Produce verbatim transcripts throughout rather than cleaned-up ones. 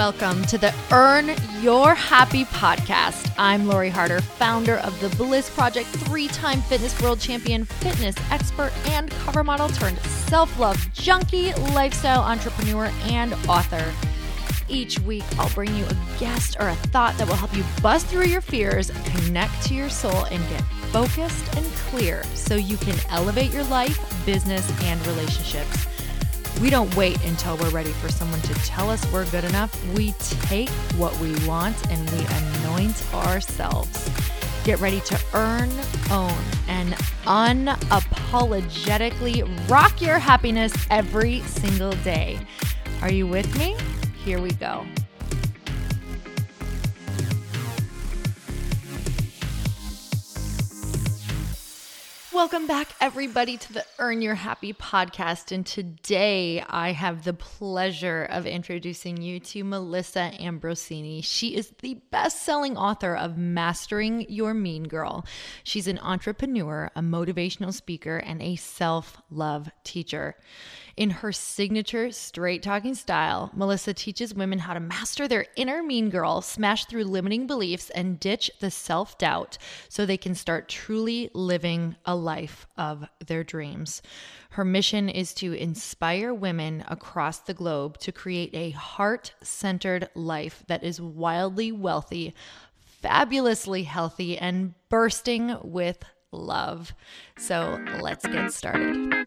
Welcome to the Earn Your Happy podcast. I'm Lori Harder, founder of the Bliss Project, three-time fitness world champion, fitness expert, and cover model turned self-love junkie, lifestyle entrepreneur, and author. Each week, I'll bring you a guest or a thought that will help you bust through your fears, connect to your soul, and get focused and clear so you can elevate your life, business, and relationships. We don't wait until we're ready for someone to tell us we're good enough. We take what we want and we anoint ourselves. Get ready to earn, own, and unapologetically rock your happiness every single day. Are you with me? Here we go. Welcome back, everybody, to the Earn Your Happy podcast. And today I have the pleasure of introducing you to Melissa Ambrosini. She is the best-selling author of Mastering Your Mean Girl. She's an entrepreneur, a motivational speaker, and a self-love teacher. In her signature straight-talking style, Melissa teaches women how to master their inner mean girl, smash through limiting beliefs, and ditch the self-doubt so they can start truly living a life of their dreams. Her mission is to inspire women across the globe to create a heart-centered life that is wildly wealthy, fabulously healthy, and bursting with love. So let's get started.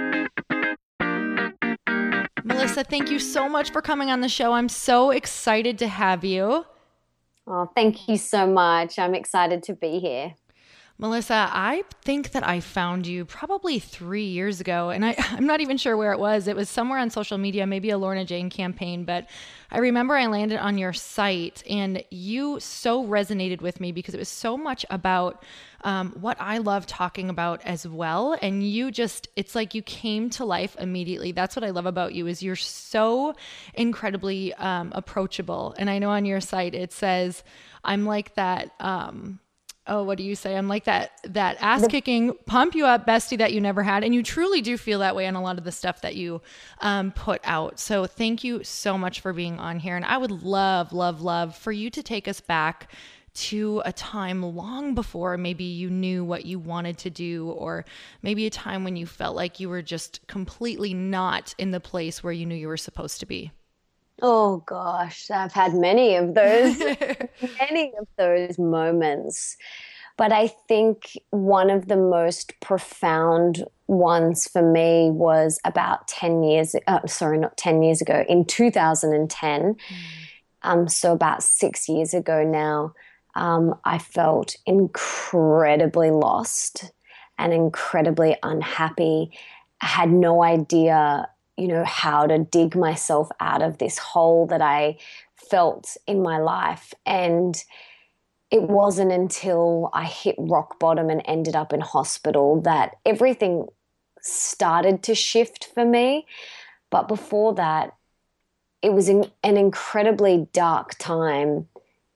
Melissa, thank you so much for coming on the show. I'm so excited to have you. Oh, thank you so much. I'm excited to be here. Melissa, I think that I found you probably three years ago, and I, I'm not even sure where it was. It was somewhere on social media, maybe a Lorna Jane campaign, but I remember I landed on your site, and you so resonated with me because it was so much about um, what I love talking about as well, and you just, it's like you came to life immediately. That's what I love about you, is you're so incredibly um, approachable, and I know on your site it says, I'm like that... Um, Oh, what do you say? I'm like that that ass-kicking, pump you up bestie that you never had. And you truly do feel that way on a lot of the stuff that you um, put out. So thank you so much for being on here. And I would love, love, love for you to take us back to a time long before maybe you knew what you wanted to do, or maybe a time when you felt like you were just completely not in the place where you knew you were supposed to be. Oh gosh, I've had many of those, many of those moments. But I think one of the most profound ones for me was about ten years, uh, sorry, not ten years ago, in two thousand ten. Mm. Um, so about six years ago now, um, I felt incredibly lost and incredibly unhappy. I had no idea you know, how to dig myself out of this hole that I felt in my life. And it wasn't until I hit rock bottom and ended up in hospital that everything started to shift for me. But before that, it was in, an incredibly dark time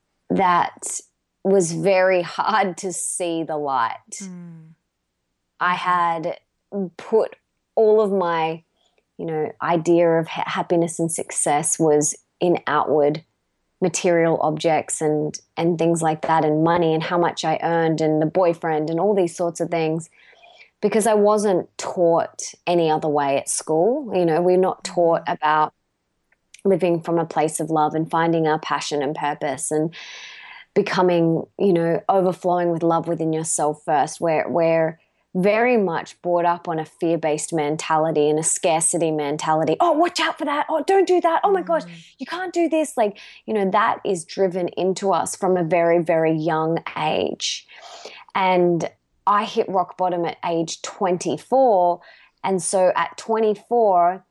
that was very hard to see the light. Mm. I had put all of my you know, idea of ha- happiness and success was in outward material objects and, and things like that, and money and how much I earned and the boyfriend and all these sorts of things, because I wasn't taught any other way at school. You know, we're not taught about living from a place of love and finding our passion and purpose and becoming, you know, overflowing with love within yourself first, where, where, very much brought up on a fear-based mentality and a scarcity mentality. Oh, watch out for that. Oh, don't do that. Oh my gosh, you can't do this. Like, you know, that is driven into us from a very, very young age. And I hit rock bottom at age twenty-four. And so at twenty-four,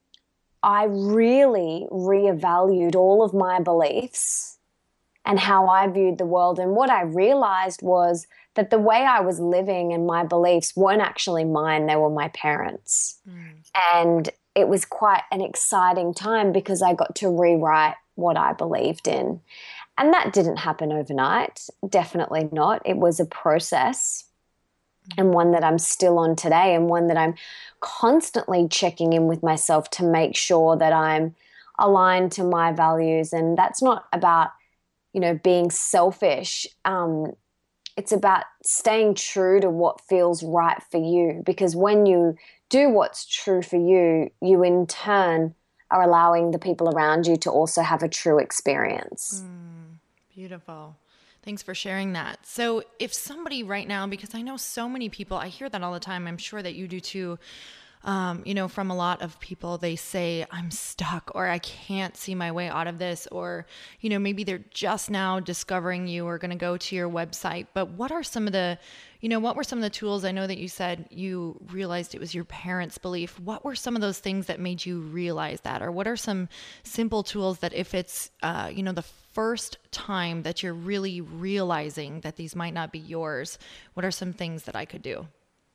I really reevaluated all of my beliefs and how I viewed the world. And what I realized was that the way I was living and my beliefs weren't actually mine, they were my parents. Mm. And it was quite an exciting time because I got to rewrite what I believed in. And that didn't happen overnight, definitely not. It was a process, and one that I'm still on today, and one that I'm constantly checking in with myself to make sure that I'm aligned to my values. And that's not about, you know, being selfish. Um, it's about staying true to what feels right for you, because when you do what's true for you, you in turn are allowing the people around you to also have a true experience. Mm, beautiful. Thanks for sharing that. So if somebody right now, because I know so many people, I hear that all the time, I'm sure that you do too, um, you know, from a lot of people, they say, I'm stuck, or I can't see my way out of this, or, you know, maybe they're just now discovering you or going to go to your website. But what are some of the, you know, what were some of the tools? I know that you said you realized it was your parents' belief. What were some of those things that made you realize that? Or what are some simple tools that if it's, uh, you know, the first time that you're really realizing that these might not be yours, what are some things that I could do?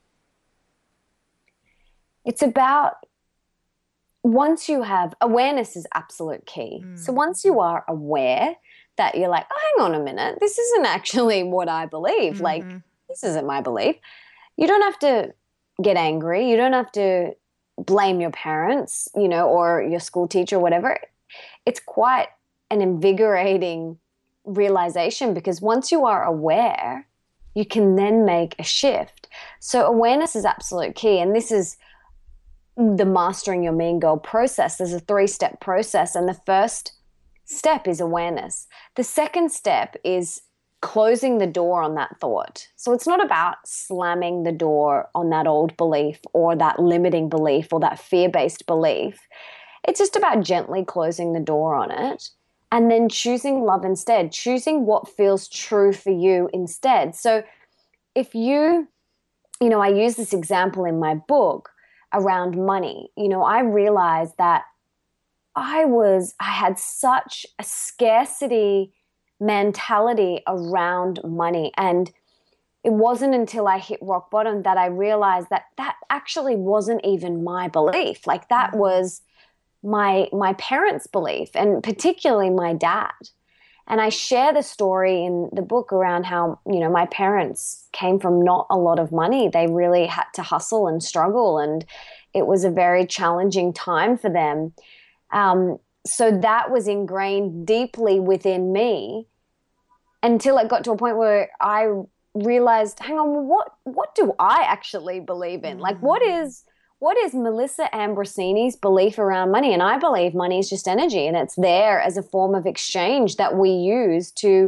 It's about, once you have awareness is absolute key. Mm. So once you are aware that you're like, oh, hang on a minute, this isn't actually what I believe. Mm-hmm. Like, this isn't my belief. You don't have to get angry. You don't have to blame your parents, you know, or your school teacher or whatever. It's quite an invigorating realization, because once you are aware, you can then make a shift. So awareness is absolute key. And this is the Mastering Your Mean Girl process. There's a three-step process, and the first step is awareness. The second step is closing the door on that thought. So it's not about slamming the door on that old belief or that limiting belief or that fear-based belief. It's just about gently closing the door on it and then choosing love instead, choosing what feels true for you instead. So if you, you know, I use this example in my book around money. You know, I realized that I was, I had such a scarcity mentality around money. And it wasn't until I hit rock bottom that I realized that that actually wasn't even my belief. Like that was my, my parents' belief, and particularly my dad. And I share the story in the book around how, you know, my parents came from not a lot of money. They really had to hustle and struggle, and it was a very challenging time for them. Um, so that was ingrained deeply within me until it got to a point where I realized, hang on, what what do I actually believe in? Like, what is what is Melissa Ambrosini's belief around money? And I believe money is just energy, and it's there as a form of exchange that we use to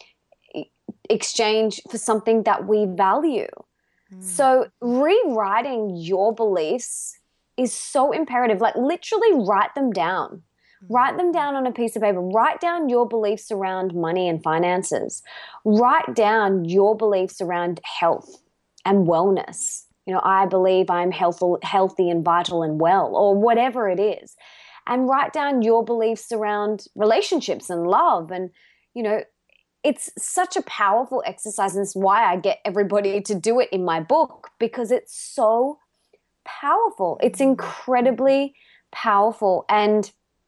exchange for something that we value. Mm. So rewriting your beliefs is so imperative. Like, literally write them down. Write them down on a piece of paper. Write down your beliefs around money and finances. Write down your beliefs around health and wellness. You know, I believe I'm healthful, healthy and vital and well, or whatever it is. And write down your beliefs around relationships and love. And, you know, it's such a powerful exercise. And it's why I get everybody to do it in my book, because it's so powerful. It's incredibly powerful. And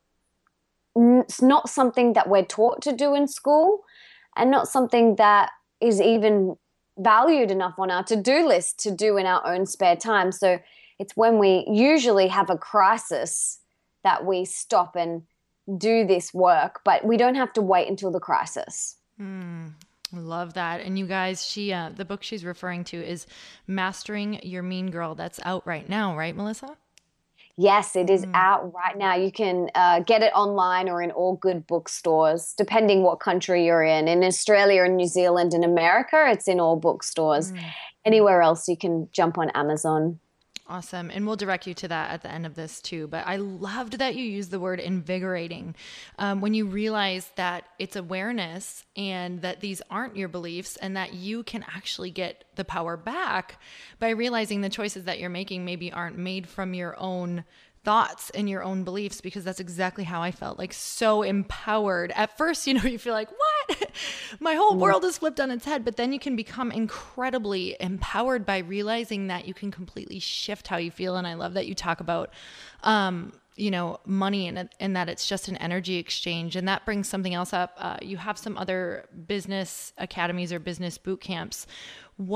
it's not something that we're taught to do in school, and not something that is even valued enough on our to-do list to do in our own spare time. So it's when we usually have a crisis that we stop and do this work, but we don't have to wait until the crisis. Mm, I love that. And you guys, she uh, the book she's referring to is Mastering Your Mean Girl. That's out right now, right, Melissa? Yes, it is mm. out right now. You can uh, get it online or in all good bookstores, depending what country you're in. In Australia and New Zealand and America, it's in all bookstores. Mm. Anywhere else, you can jump on Amazon. Awesome. And we'll direct you to that at the end of this too. But I loved that you used the word invigorating. Um, when you realize that it's awareness and that these aren't your beliefs, and that you can actually get the power back by realizing the choices that you're making maybe aren't made from your own thoughts and your own beliefs, because that's exactly how I felt, like so empowered. At first, you know, you feel like, what? My whole world is flipped on its head. But then you can become incredibly empowered by realizing that you can completely shift how you feel. And I love that you talk about, um, you know, money, and, and that it's just an energy exchange. And that brings something else up. Uh, you have some other business academies or business boot camps. What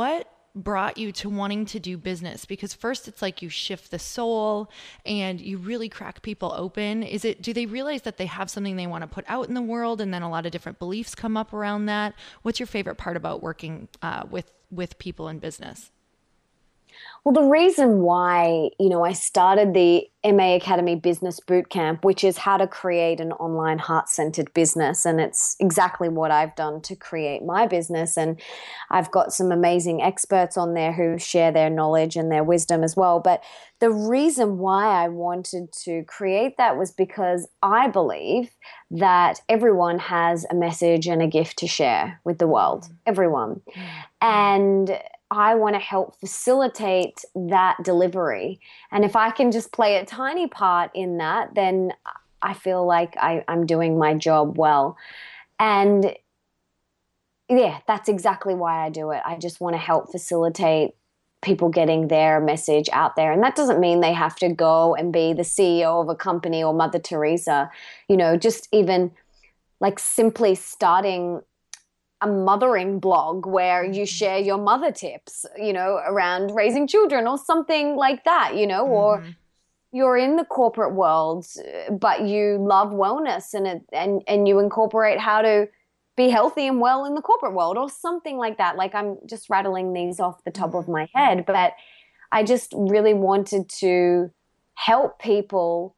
brought you to wanting to do business? Because first it's like you shift the soul and you really crack people open. Is it, do they realize that they have something they want to put out in the world, and then a lot of different beliefs come up around that? What's your favorite part about working uh, with, with people in business? Well, the reason why, you know, I started the M A Academy Business Bootcamp, which is how to create an online heart-centered business. And it's exactly what I've done to create my business. And I've got some amazing experts on there who share their knowledge and their wisdom as well. But the reason why I wanted to create that was because I believe that everyone has a message and a gift to share with the world. Everyone. And I want to help facilitate that delivery. And if I can just play a tiny part in that, then I feel like I, I'm doing my job well. And yeah, that's exactly why I do it. I just want to help facilitate people getting their message out there. And that doesn't mean they have to go and be the C E O of a company or Mother Teresa, you know, just even like simply starting a mothering blog where you share your mother tips, you know, around raising children or something like that, you know, or mm-hmm. you're in the corporate world, but you love wellness and it, and and you incorporate how to be healthy and well in the corporate world or something like that. Like, I'm just rattling these off the top mm-hmm. of my head, but I just really wanted to help people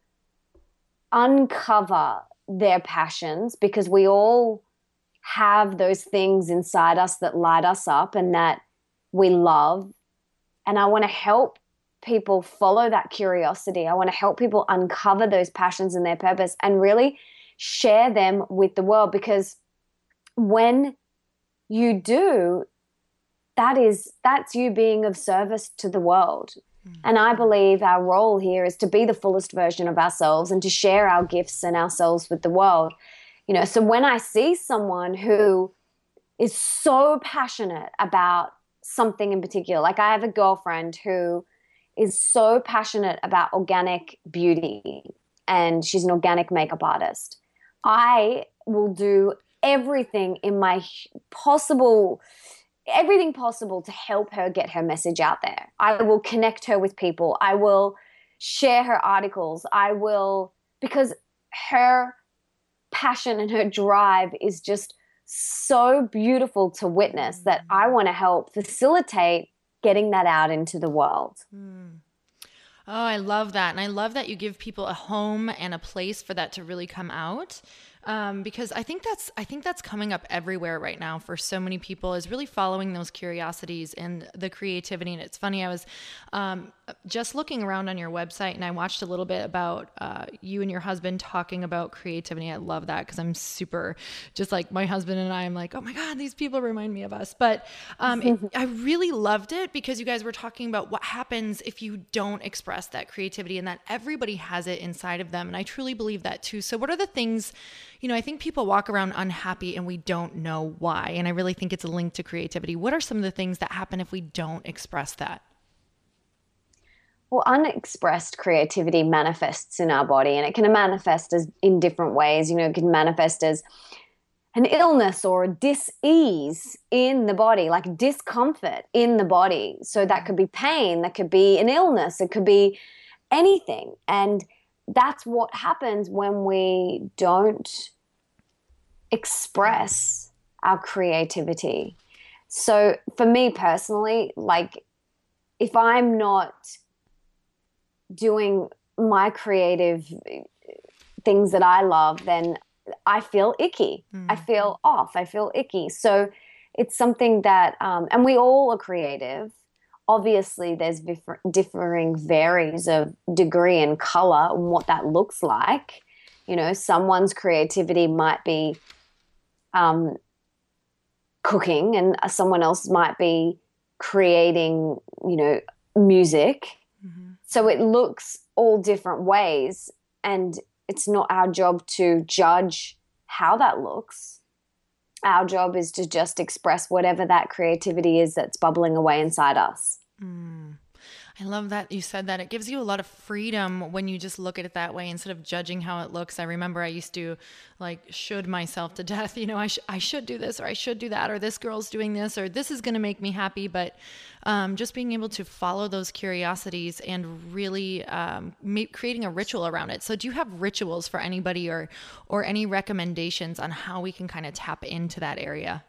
uncover their passions, because we all have those things inside us that light us up and that we love. And I want to help people follow that curiosity. I want to help people uncover those passions and their purpose and really share them with the world, because when you do, that is, that's you being of service to the world. Mm-hmm. And I believe our role here is to be the fullest version of ourselves and to share our gifts and ourselves with the world. You know, so when I see someone who is so passionate about something in particular, like I have a girlfriend who is so passionate about organic beauty and she's an organic makeup artist, I will do everything in my possible, everything possible to help her get her message out there. I will connect her with people. I will share her articles. I will, because her passion and her drive is just so beautiful to witness that I want to help facilitate getting that out into the world. Mm. Oh, I love that. And I love that you give people a home and a place for that to really come out. Um, because I think that's, I think that's coming up everywhere right now for so many people, is really following those curiosities and the creativity. And it's funny, I was um, just looking around on your website and I watched a little bit about uh, you and your husband talking about creativity. I love that because I'm super, just like my husband and I, I'm like, oh my God, these people remind me of us. But um, it, I really loved it because you guys were talking about what happens if you don't express that creativity, and that everybody has it inside of them. And I truly believe that too. So what are the things, you know, I think people walk around unhappy and we don't know why. And I really think it's a link to creativity. What are some of the things that happen if we don't express that? Well, unexpressed creativity manifests in our body, and it can manifest as in different ways. You know, it can manifest as an illness or a dis-ease in the body, like discomfort in the body. So that could be pain, that could be an illness, it could be anything. And that's what happens when we don't express our creativity. So for me personally, like if I'm not doing my creative things that I love, then I feel icky. Mm. I feel off. I feel icky. So it's something that, um, and we all are creative. Obviously, there's differ- differing varies of degree and color and what that looks like. You know, someone's creativity might be um, cooking, and someone else might be creating, you know, music. Mm-hmm. So it looks all different ways, and it's not our job to judge how that looks. Our job is to just express whatever that creativity is that's bubbling away inside us. Mm. I love that you said that. It gives you a lot of freedom when you just look at it that way instead of judging how it looks. I remember I used to like should myself to death. You know, I, sh- I should do this or I should do that, or this girl's doing this, or this is going to make me happy. But um, just being able to follow those curiosities and really um, ma- creating a ritual around it. So do you have rituals for anybody, or, or any recommendations on how we can kind of tap into that area?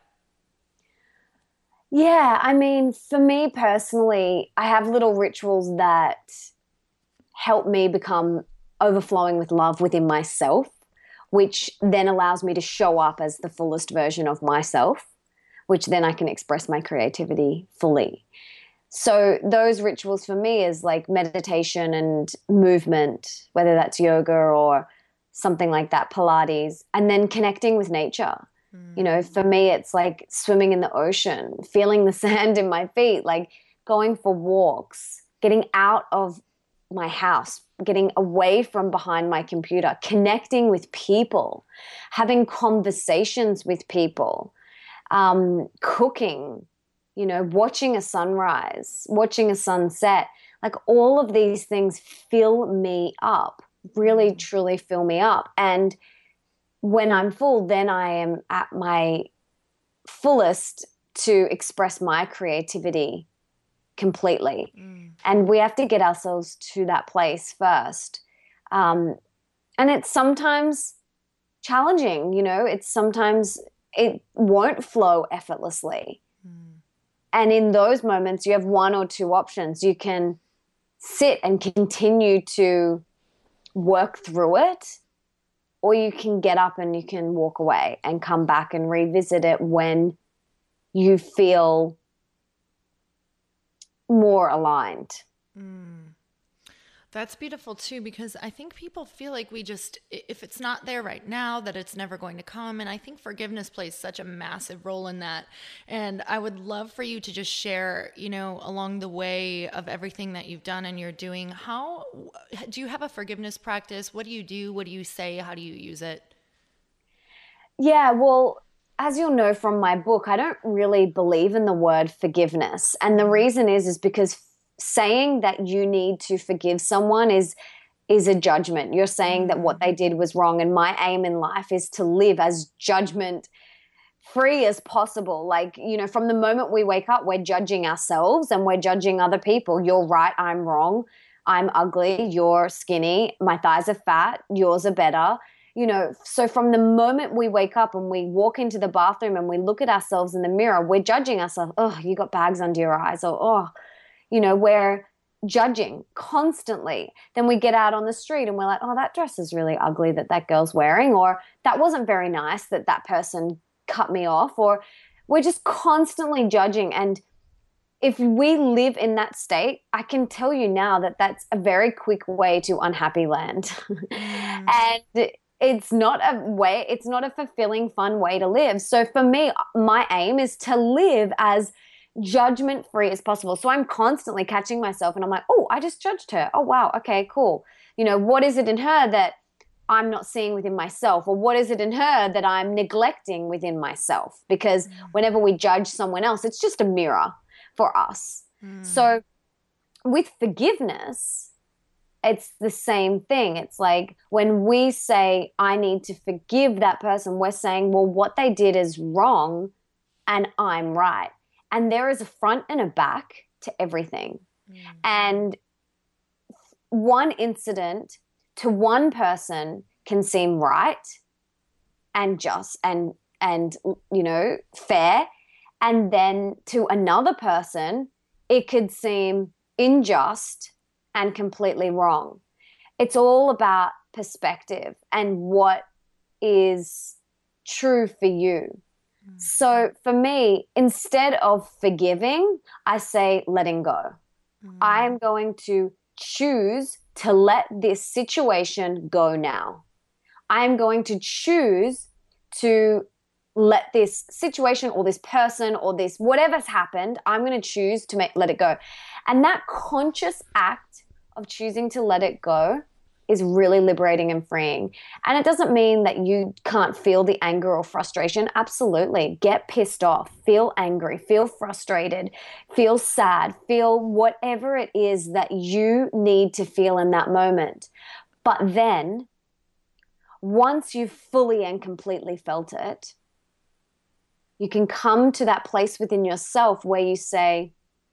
Yeah, I mean, for me personally, I have little rituals that help me become overflowing with love within myself, which then allows me to show up as the fullest version of myself, which then I can express my creativity fully. So those rituals for me is like meditation and movement, whether that's yoga or something like that, Pilates, and then connecting with nature. You know, for me, it's like swimming in the ocean, feeling the sand in my feet, like going for walks, getting out of my house, getting away from behind my computer, connecting with people, having conversations with people, um, cooking, you know, watching a sunrise, watching a sunset. Like all of these things fill me up, really, truly fill me up. And when I'm full, then I am at my fullest to express my creativity completely. Mm. And we have to get ourselves to that place first. Um, and it's sometimes challenging, you know, it's sometimes it won't flow effortlessly. Mm. And in those moments, you have one or two options. You can sit and continue to work through it, or you can get up and you can walk away and come back and revisit it when you feel more aligned. Mm. That's beautiful too, because I think people feel like we just, if it's not there right now, that it's never going to come. And I think forgiveness plays such a massive role in that. And I would love for you to just share, you know, along the way of everything that you've done and you're doing, how, do you have a forgiveness practice? What do you do? What do you say? How do you use it? Yeah, well, as you'll know from my book, I don't really believe in the word forgiveness. And the reason is, is because saying that you need to forgive someone is is a judgment. You're saying that what they did was wrong. And my aim in life is to live as judgment free as possible. Like, you know, from the moment we wake up, we're judging ourselves and we're judging other people. You're right, I'm wrong. I'm ugly, you're skinny, my thighs are fat, yours are better. You know, so from the moment we wake up and we walk into the bathroom and we look at ourselves in the mirror, we're judging ourselves. Oh, you got bags under your eyes. Or, oh, you know, we're judging constantly. Then we get out on the street and we're like, oh, that dress is really ugly that that girl's wearing, or that wasn't very nice that that person cut me off, or we're just constantly judging. And if we live in that state, I can tell you now that that's a very quick way to unhappy land. Mm. And it's not a way, it's not a fulfilling, fun way to live. So for me, my aim is to live as judgment-free as possible. So I'm constantly catching myself and I'm like, oh, I just judged her. Oh, wow. Okay, cool. You know, what is it in her that I'm not seeing within myself? Or what is it in her that I'm neglecting within myself? Because mm. whenever we judge someone else, it's just a mirror for us. Mm. So with forgiveness, it's the same thing. It's like when we say, I need to forgive that person, we're saying, well, what they did is wrong and I'm right. And there is a front and a back to everything. Mm. And one incident to one person can seem right and just and, and you know, fair. And then to another person, it could seem unjust and completely wrong. It's all about perspective and what is true for you. So for me, instead of forgiving, I say letting go. Mm. I am going to choose to let this situation go now. I am going to choose to let this situation or this person or this whatever's happened, I'm going to choose to make, let it go. And that conscious act of choosing to let it go is really liberating and freeing. And it doesn't mean that you can't feel the anger or frustration. Absolutely. Get pissed off, feel angry, feel frustrated, feel sad, feel whatever it is that you need to feel in that moment. But then, once you've fully and completely felt it, you can come to that place within yourself where you say,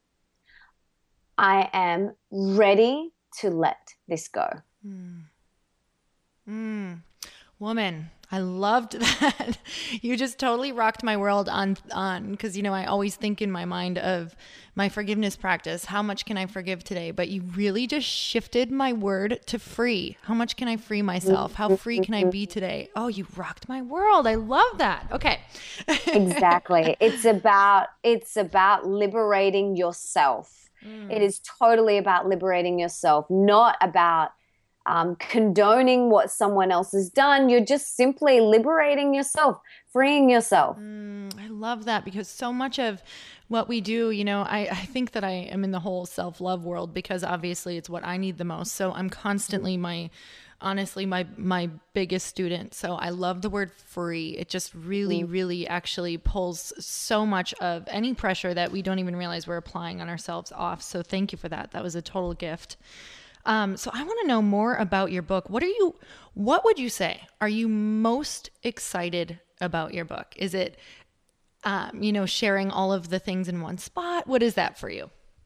I am ready to let this go. Mm. Mm. Woman, I loved that. You just totally rocked my world on, on, because, you know, I always think in my mind of my forgiveness practice. How much can I forgive today? But you really just shifted my word to free. How much can I free myself? How free can I be today? Oh, you rocked my world. I love that. Okay. Exactly. It's about, it's about liberating yourself. Mm. It is totally about liberating yourself, not about Um, condoning what someone else has done. You're just simply liberating yourself, freeing yourself. Mm, I love that, because so much of what we do, you know, I, I think that I am in the whole self-love world because obviously it's what I need the most. So I'm constantly my, honestly, my, my biggest student. So I love the word free. It just really, mm. really actually pulls so much of any pressure that we don't even realize we're applying on ourselves off. So thank you for that. That was a total gift. Um, so I want to know more about your book. What are you, what would you say are you most excited about your book? Is it, um, you know, sharing all of the things in one spot? What is that for you?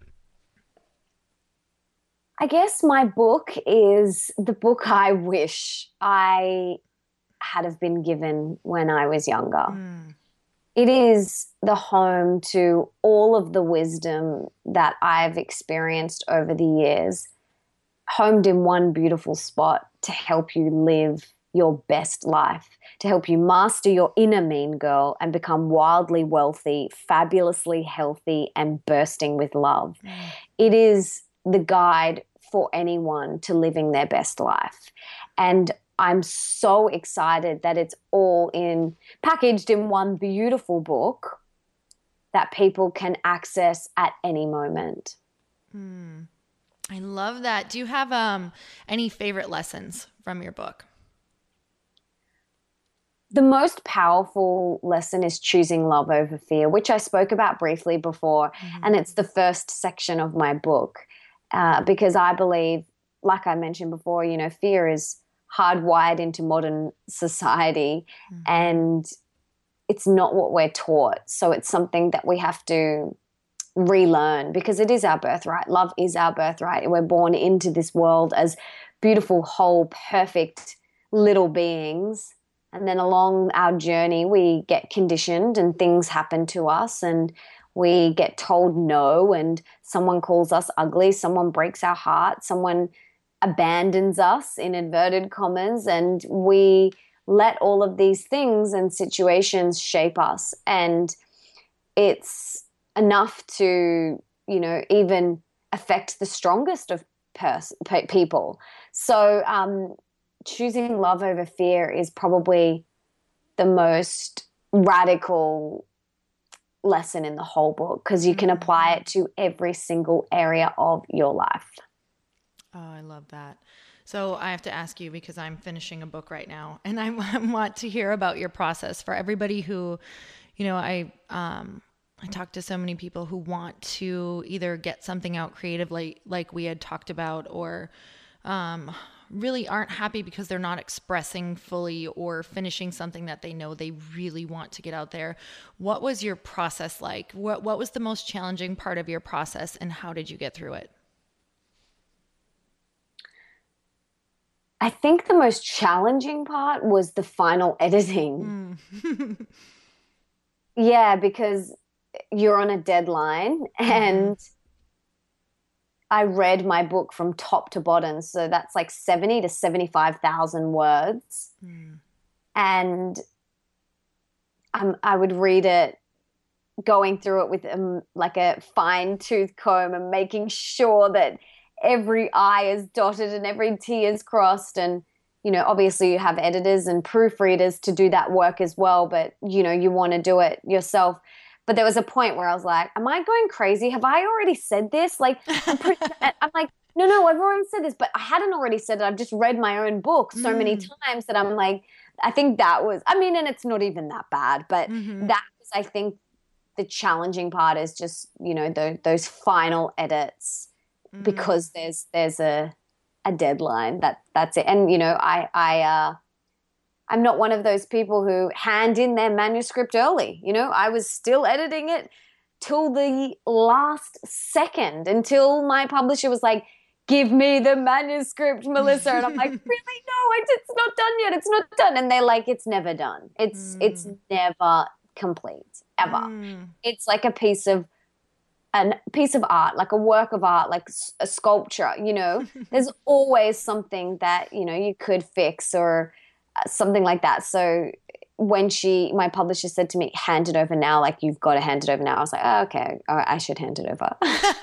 I guess my book is the book I wish I had have been given when I was younger. Mm. It is the home to all of the wisdom that I've experienced over the years, homed in one beautiful spot to help you live your best life, to help you master your inner mean girl and become wildly wealthy, fabulously healthy, and bursting with love. Mm. It is the guide for anyone to living their best life. And I'm so excited that it's all in, packaged in one beautiful book that people can access at any moment. Mm. I love that. Do you have um, any favorite lessons from your book? The most powerful lesson is choosing love over fear, which I spoke about briefly before. Mm-hmm. And it's the first section of my book uh, because I believe, like I mentioned before, you know, fear is hardwired into modern society, mm-hmm. and it's not what we're taught. So it's something that we have to relearn because it is our birthright. Love is our birthright. We're born into this world as beautiful, whole, perfect little beings. And then along our journey, we get conditioned and things happen to us and we get told no, and someone calls us ugly, someone breaks our heart, someone abandons us in inverted commas, and we let all of these things and situations shape us. And it's enough to, you know, even affect the strongest of pers- pe- people. So um, choosing love over fear is probably the most radical lesson in the whole book because you can apply it to every single area of your life. Oh, I love that. So I have to ask you, because I'm finishing a book right now, and I want to hear about your process for everybody who, you know, I, um, I talk to so many people who want to either get something out creatively, like we had talked about, or um, really aren't happy because they're not expressing fully or finishing something that they know they really want to get out there. What was your process like? What What was the most challenging part of your process, and how did you get through it? I think the most challenging part was the final editing. Mm. Yeah, because you're on a deadline, and mm-hmm. I read my book from top to bottom. So that's like seventy to seventy-five thousand words. Mm. And um, I would read it, going through it with um, like a fine tooth comb and making sure that every I is dotted and every T is crossed. And, you know, obviously you have editors and proofreaders to do that work as well. But, you know, you want to do it yourself. But there was a point where I was like, am I going crazy? Have I already said this? Like, I'm, pretty, I'm like, no, no, everyone said this, but I hadn't already said it. I've just read my own book so many Mm. times that I'm like, I think that was, I mean, and it's not even that bad, but Mm-hmm. that was, I think, the challenging part is just, you know, the, those final edits Mm. because there's there's a a deadline. That that's it. And you know, I I uh, I'm not one of those people who hand in their manuscript early. You know, I was still editing it till the last second, until my publisher was like, "Give me the manuscript, Melissa," and I'm like, "Really? No, it's, it's not done yet. It's not done." And they're like, "It's never done. It's it's Mm. never complete ever. Mm. It's like a piece of a piece of art, like a work of art, like a sculpture, you know, there's always something that, you know, you could fix or uh, something like that. So when she, my publisher said to me, hand it over now, like you've got to hand it over now. I was like, oh, okay, all right, I should hand it over.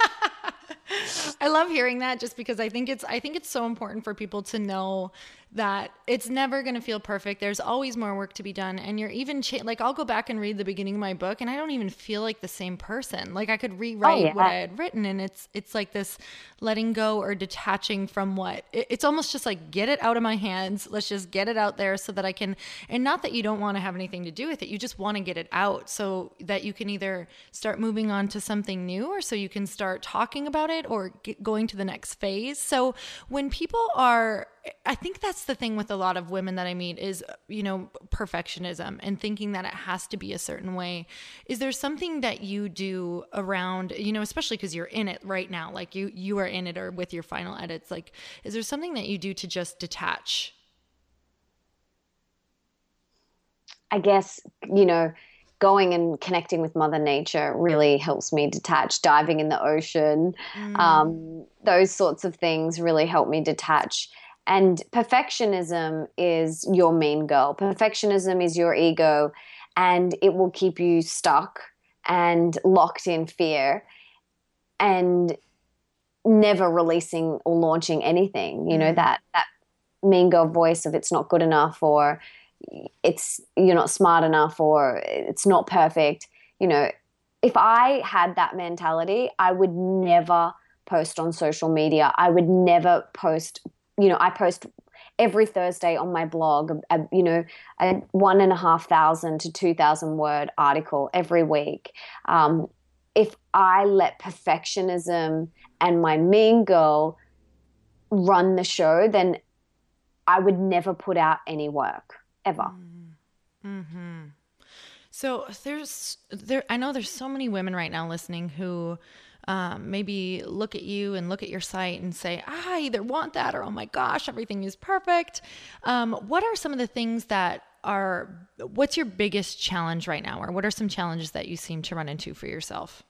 I love hearing that just because I think it's I think it's so important for people to know that it's never going to feel perfect. There's always more work to be done. And you're even cha- like, I'll go back and read the beginning of my book and I don't even feel like the same person. Like I could Oh, rewrite what yeah. I had written, and it's, it's like this letting go or detaching from what it, it's almost just like, get it out of my hands. Let's just get it out there so that I can, and not that you don't want to have anything to do with it. You just want to get it out so that you can either start moving on to something new, or so you can start talking about it or get going to the next phase. So when people are, I think that's the thing with a lot of women that I meet is, you know, perfectionism and thinking that it has to be a certain way. Is there something that you do around, you know, especially because you're in it right now, like you, you are in it or with your final edits, like, is there something that you do to just detach? I guess, you know, going and connecting with Mother Nature really helps me detach. Diving in the ocean, Mm, um, those sorts of things really help me detach. And perfectionism is your mean girl. Perfectionism is your ego, and it will keep you stuck and locked in fear and never releasing or launching anything. You know, mm, that that mean girl voice of it's not good enough, or it's you're not smart enough, or it's not perfect. You know, if I had that mentality, I would never post on social media. I would never post, you know, I post every Thursday on my blog, a, you know, a one and a half thousand to two thousand word article every week. Um, if I let perfectionism and my mean girl run the show, then I would never put out any work ever. mm-hmm. So there's there I know there's so many women right now listening who um, maybe look at you and look at your site and say, I either want that or oh my gosh, everything is perfect. Um, what are some of the things that are what's your biggest challenge right now, or what are some challenges that you seem to run into for yourself?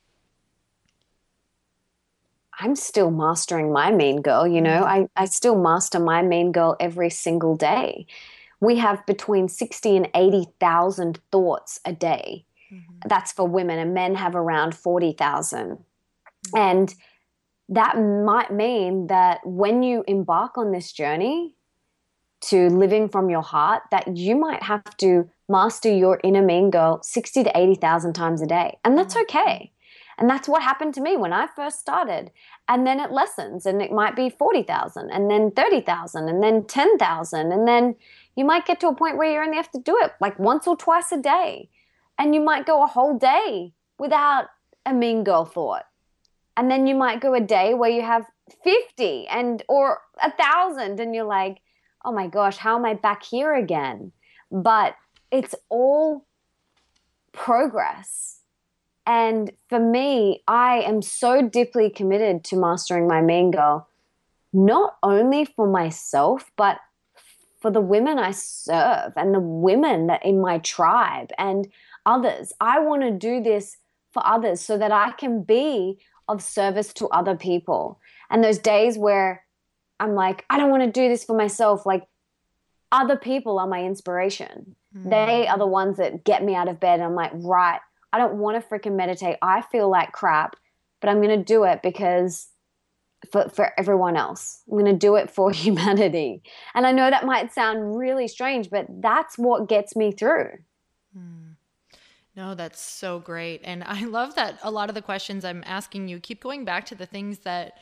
I'm still mastering my mean girl, you know. Mm-hmm. I, I still master my mean girl every single day. We have between sixty and eighty thousand thoughts a day. Mm-hmm. That's for women, and men have around forty thousand. And that might mean that when you embark on this journey to living from your heart, that you might have to master your inner mean girl sixty to eighty thousand times a day. And that's okay. And that's what happened to me when I first started. And then it lessens, and it might be forty thousand, and then thirty thousand, and then ten thousand. And then you might get to a point where you only have to do it like once or twice a day. And you might go a whole day without a mean girl thought. And then you might go a day where you have fifty and or a thousand, and you're like, oh my gosh, how am I back here again? But it's all progress. And for me, I am so deeply committed to mastering my mean girl, not only for myself, but for the women I serve and the women that in my tribe and others. I want to do this for others so that I can be of service to other people. And those days where I'm like, I don't want to do this for myself, like other people are my inspiration. Mm-hmm. They are the ones that get me out of bed. And I'm like, right, I don't want to freaking meditate. I feel like crap, but I'm going to do it because for, for everyone else. I'm going to do it for humanity. And I know that might sound really strange, but that's what gets me through. No, that's so great. And I love that a lot of the questions I'm asking you keep going back to the things that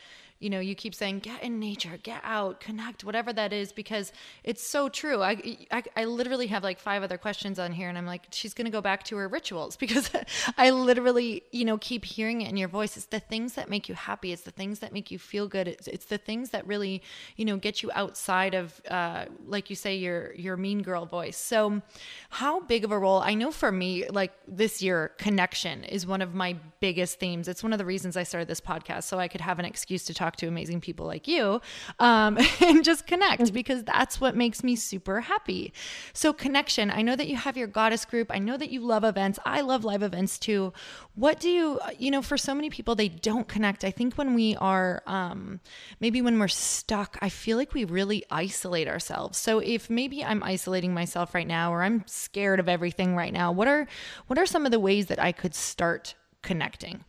you know, you keep saying, get in nature, get out, connect, whatever that is, because it's so true. I, I, I literally have like five other questions on here, and I'm like, she's going to go back to her rituals, because I literally, you know, keep hearing it in your voice. It's the things that make you happy. It's the things that make you feel good. It's, it's the things that really, you know, get you outside of, uh, like you say, your, your mean girl voice. So how big of a role, I know for me, like this year, connection is one of my biggest themes. It's one of the reasons I started this podcast, so I could have an excuse to talk to amazing people like you, um, and just connect, because that's what makes me super happy. So connection, I know that you have your goddess group. I know that you love events. I love live events too. What do you, you know, for so many people, they don't connect. I think when we are, um, maybe when we're stuck, I feel like we really isolate ourselves. So if maybe I'm isolating myself right now, or I'm scared of everything right now, what are, what are some of the ways that I could start connecting?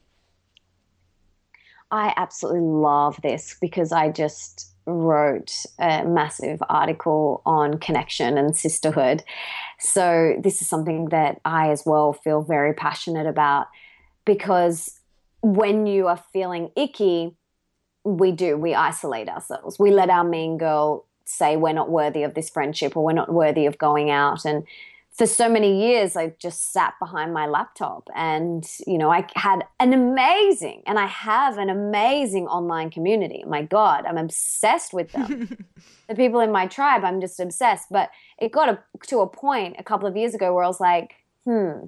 I absolutely love this, because I just wrote a massive article on connection and sisterhood. So this is something that I as well feel very passionate about, because when you are feeling icky, we do, we isolate ourselves. We let our mean girl say we're not worthy of this friendship, or we're not worthy of going out. And for so many years, I just sat behind my laptop, and, you know, I had an amazing, and I have an amazing online community. My God, I'm obsessed with them. The people in my tribe, I'm just obsessed. But it got a, to a point a couple of years ago where I was like, hmm,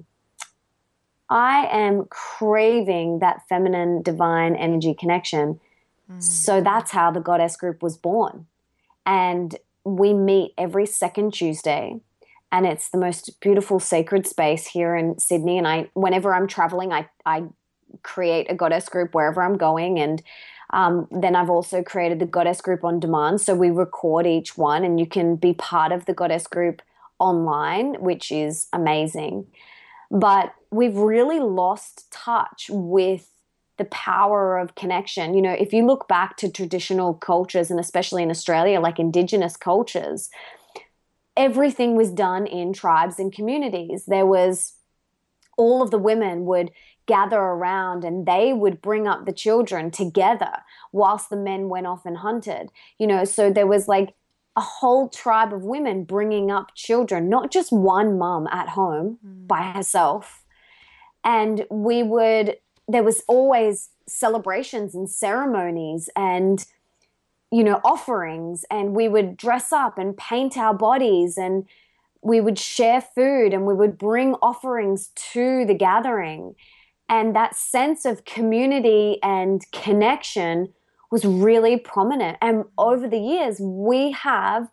I am craving that feminine, divine energy connection. Mm. So that's how the Goddess Group was born. And we meet every second Tuesday. And it's the most beautiful sacred space here in Sydney. And I, whenever I'm traveling, I, I create a goddess group wherever I'm going. And um, then I've also created the goddess group on demand. So we record each one, and you can be part of the goddess group online, which is amazing. But we've really lost touch with the power of connection. You know, if you look back to traditional cultures, and especially in Australia, like Indigenous cultures, everything was done in tribes and communities. There was, all of the women would gather around, and they would bring up the children together whilst the men went off and hunted. You know, so there was like a whole tribe of women bringing up children, not just one mum at home mm. by herself. And we would, there was always celebrations and ceremonies and, you know, offerings, and we would dress up and paint our bodies, and we would share food, and we would bring offerings to the gathering. And that sense of community and connection was really prominent. And over the years, we have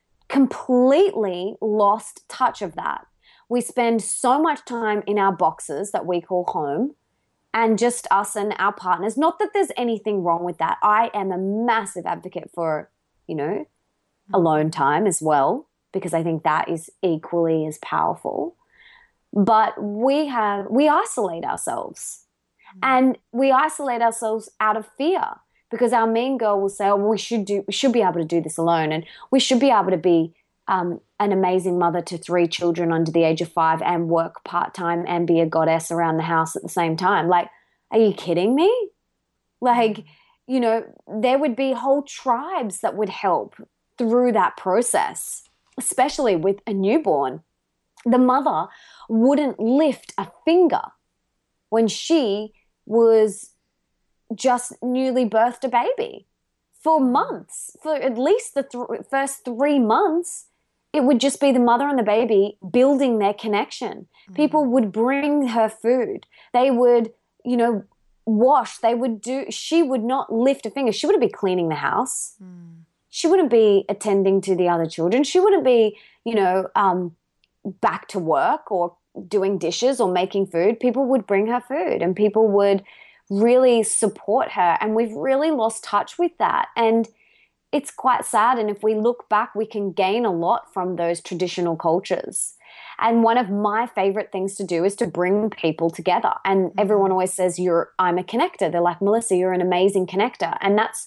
completely lost touch of that. We spend so much time in our boxes that we call home, and just us and our partners. Not that there's anything wrong with that. I am a massive advocate for, you know, alone time as well, because I think that is equally as powerful. But we have, we isolate ourselves, and we isolate ourselves out of fear, because our mean girl will say, oh, we should do, we should be able to do this alone. And we should be able to be um, an amazing mother to three children under the age of five, and work part-time and be a goddess around the house at the same time. Like, are you kidding me? Like, you know, there would be whole tribes that would help through that process, especially with a newborn. The mother wouldn't lift a finger when she was just newly birthed a baby. For months, for at least the th- first three months, it would just be the mother and the baby building their connection. Mm. People would bring her food. They would, you know, wash. They would do, she would not lift a finger. She wouldn't be cleaning the house. Mm. She wouldn't be attending to the other children. She wouldn't be, you know, um, back to work or doing dishes or making food. People would bring her food, and people would really support her. And we've really lost touch with that. And it's quite sad. And if we look back, we can gain a lot from those traditional cultures. And one of my favorite things to do is to bring people together. And everyone always says, "You're, I'm a connector." They're like, "Melissa, you're an amazing connector." And that's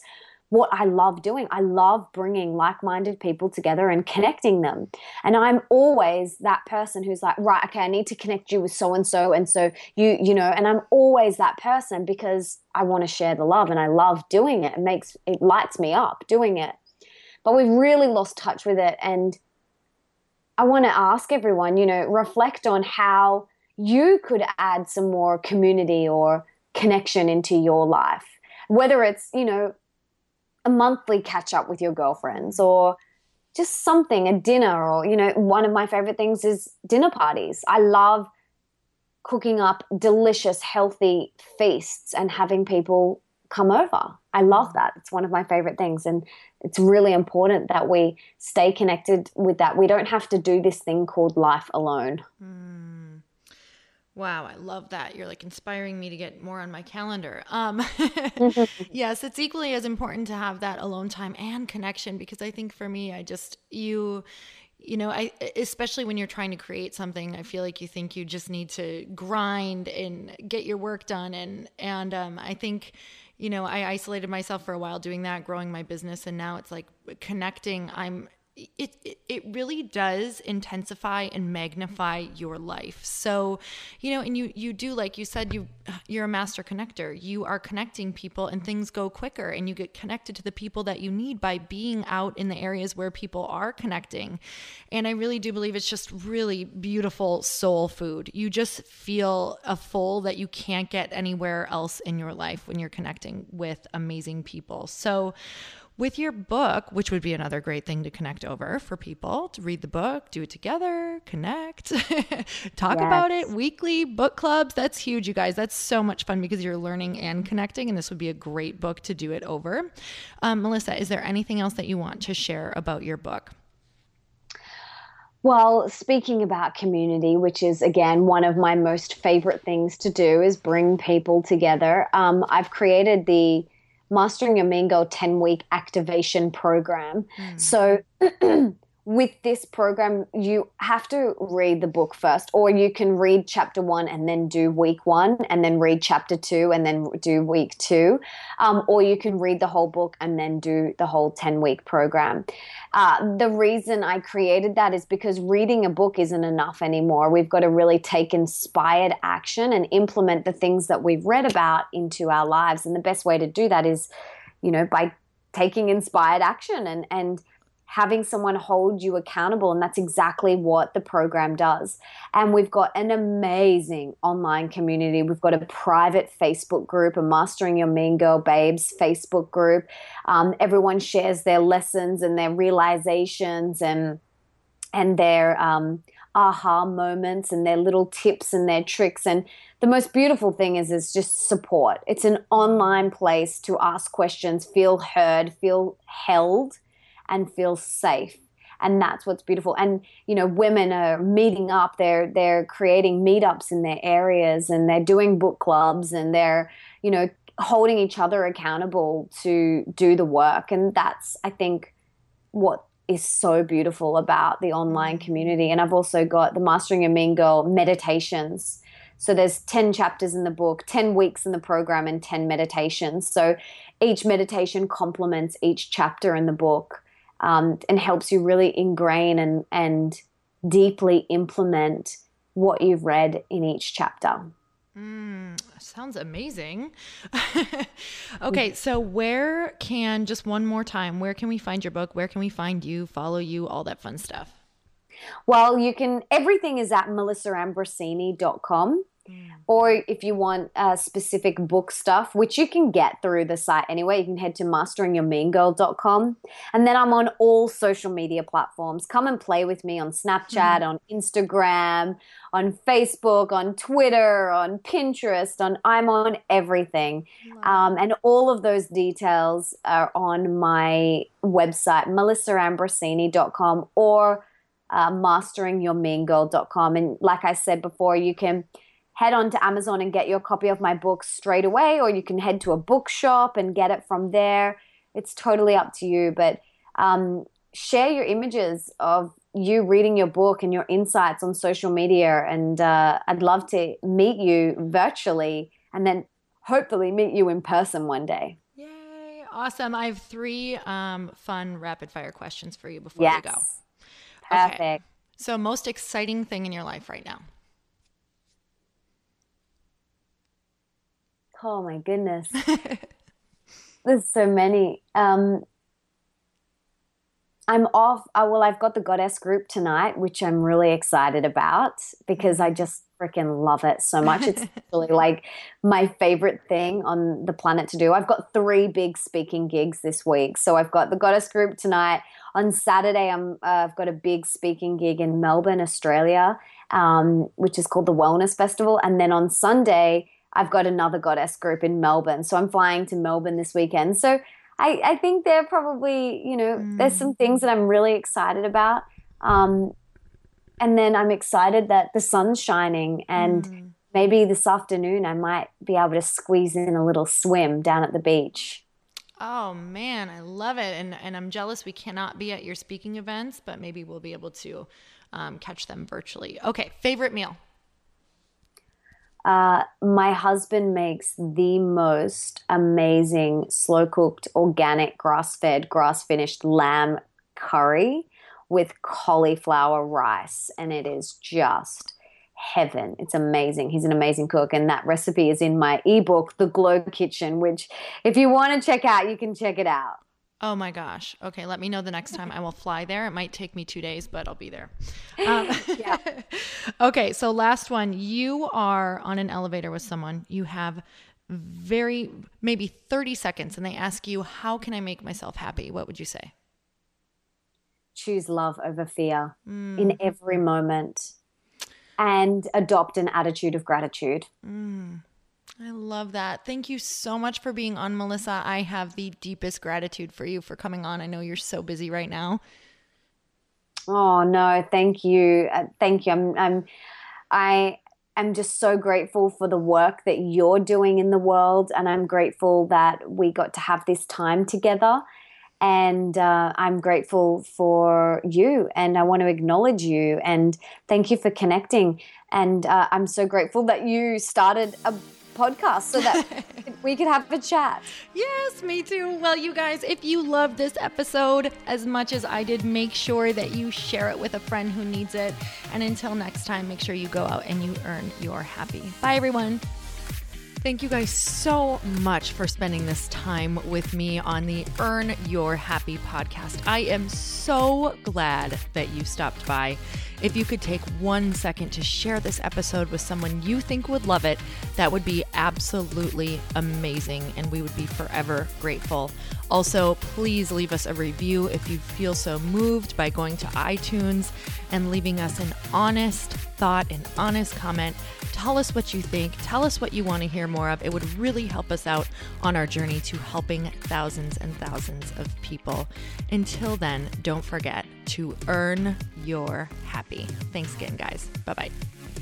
what I love doing. I love bringing like-minded people together and connecting them. And I'm always that person who's like, right, okay, I need to connect you with so-and-so. And so you, you know, and I'm always that person because I want to share the love and I love doing it. It makes, it lights me up doing it. But we've really lost touch with it. And I want to ask everyone, you know, reflect on how you could add some more community or connection into your life, whether it's, you know, a monthly catch up with your girlfriends or just something, a dinner, or, you know, one of my favorite things is dinner parties. I love cooking up delicious, healthy feasts and having people come over. I love that. It's one of my favorite things. And it's really important that we stay connected with that. We don't have to do this thing called life alone. Mm. Wow, I love that. You're like inspiring me to get more on my calendar. Um, yes, it's equally as important to have that alone time and connection, because I think for me, I just, you, you know, I, especially when you're trying to create something, I feel like you think you just need to grind and get your work done. And, and, um, I think, you know, I isolated myself for a while doing that, growing my business. And now it's like connecting. I'm, It, it it really does intensify and magnify your life. So, you know, and you you do, like you said, you you're a master connector. You are connecting people and things go quicker, and you get connected to the people that you need by being out in the areas where people are connecting. And I really do believe it's just really beautiful soul food. You just feel a full that you can't get anywhere else in your life when you're connecting with amazing people. So with your book, which would be another great thing to connect over for people, to read the book, do it together, connect, talk Yes. about it, weekly book clubs. That's huge, you guys. That's so much fun because you're learning and connecting, and this would be a great book to do it over. Um, Melissa, is there anything else that you want to share about your book? Well, speaking about community, which is, again, one of my most favorite things to do, is bring people together. Um, I've created the Mastering Your Mean Girl ten-week activation program. Mm. So with this program, you have to read the book first, or you can read chapter one and then do week one, and then read chapter two and then do week two. Um, or you can read the whole book and then do the whole ten-week program. Uh, the reason I created that is because reading a book isn't enough anymore. We've got to really take inspired action and implement the things that we've read about into our lives. And the best way to do that is, you know, by taking inspired action and, and having someone hold you accountable. And that's exactly what the program does. And we've got an amazing online community. We've got a private Facebook group, a Mastering Your Mean Girl Babes Facebook group. Um, everyone shares their lessons and their realizations and and their um, aha moments and their little tips and their tricks. And the most beautiful thing is it's just support. It's an online place to ask questions, feel heard, feel held, and feel safe. And that's what's beautiful. And, you know, women are meeting up. They're they're creating meetups in their areas, and they're doing book clubs, and they're, you know, holding each other accountable to do the work. And that's, I think, what is so beautiful about the online community. And I've also got the Mastering Your Mean Girl meditations. So there's ten chapters in the book, ten weeks in the program, and ten meditations. So each meditation complements each chapter in the book. Um, and helps you really ingrain and, and deeply implement what you've read in each chapter. Mm, sounds amazing. Okay, so where can, just one more time, where can we find your book? Where can we find you, follow you, all that fun stuff? Well, you can, everything is at melissa ambrosini dot com. Mm. Or if you want uh, specific book stuff, which you can get through the site anyway, you can head to mastering your mean girl dot com. And then I'm on all social media platforms. Come and play with me on Snapchat, mm. on Instagram, on Facebook, on Twitter, on Pinterest, on I'm on everything. Wow. Um, and all of those details are on my website, melissa ambrosini dot com or uh, mastering your mean girl dot com. And like I said before, you can head on to Amazon and get your copy of my book straight away, or you can head to a bookshop and get it from there. It's totally up to you. But um, share your images of you reading your book and your insights on social media. And uh, I'd love to meet you virtually and then hopefully meet you in person one day. Yay. Awesome. I have three um, fun rapid fire questions for you before yes. we go. Perfect. Okay. So most exciting thing in your life right now? Oh my goodness. There's so many. Um, I'm off. Uh, well, I've got the Goddess group tonight, which I'm really excited about because I just freaking love it so much. It's really like my favorite thing on the planet to do. I've got three big speaking gigs this week. So I've got the Goddess group tonight. On Saturday, I'm, uh, I've got a big speaking gig in Melbourne, Australia, um, which is called the Wellness Festival. And then on Sunday, I've got another Goddess group in Melbourne. So I'm flying to Melbourne this weekend. So I, I think they're probably, you know, mm. there's some things that I'm really excited about. Um, and then I'm excited that the sun's shining and mm. maybe this afternoon I might be able to squeeze in a little swim down at the beach. Oh man, I love it. And and I'm jealous we cannot be at your speaking events, but maybe we'll be able to um, catch them virtually. Okay, favorite meal? Uh, my husband makes the most amazing slow-cooked, organic, grass-fed, grass-finished lamb curry with cauliflower rice, and it is just heaven. It's amazing. He's an amazing cook, and that recipe is in my ebook, The Glow Kitchen, which if you want to check out, you can check it out. Oh my gosh. Okay, let me know the next time I will fly there. It might take me two days, but I'll be there. Um, yeah. Okay, so last one. You are on an elevator with someone. You have very, maybe thirty seconds, and they ask you, how can I make myself happy? What would you say? Choose love over fear mm. in every moment and adopt an attitude of gratitude. Mm. I love that. Thank you so much for being on, Melissa. I have the deepest gratitude for you for coming on. I know you're so busy right now. Oh no, thank you. Uh, thank you. I'm, I'm, I am just so grateful for the work that you're doing in the world. And I'm grateful that we got to have this time together. And uh, I'm grateful for you, and I want to acknowledge you and thank you for connecting. And uh, I'm so grateful that you started a podcast so that we could have a chat. Yes, me too. Well, you guys, if you love this episode as much as I did, make sure that you share it with a friend who needs it. And until next time, make sure you go out and you earn your happy. Bye, everyone. Thank you guys so much for spending this time with me on the Earn Your Happy podcast. I am so glad that you stopped by. If you could take one second to share this episode with someone you think would love it, that would be absolutely amazing, and we would be forever grateful. Also, please leave us a review if you feel so moved by going to iTunes and leaving us an honest thought, an honest comment. Tell us what you think. Tell us what you want to hear more of. It would really help us out on our journey to helping thousands and thousands of people. Until then, don't forget to earn your happy. Thanks again, guys. Bye-bye.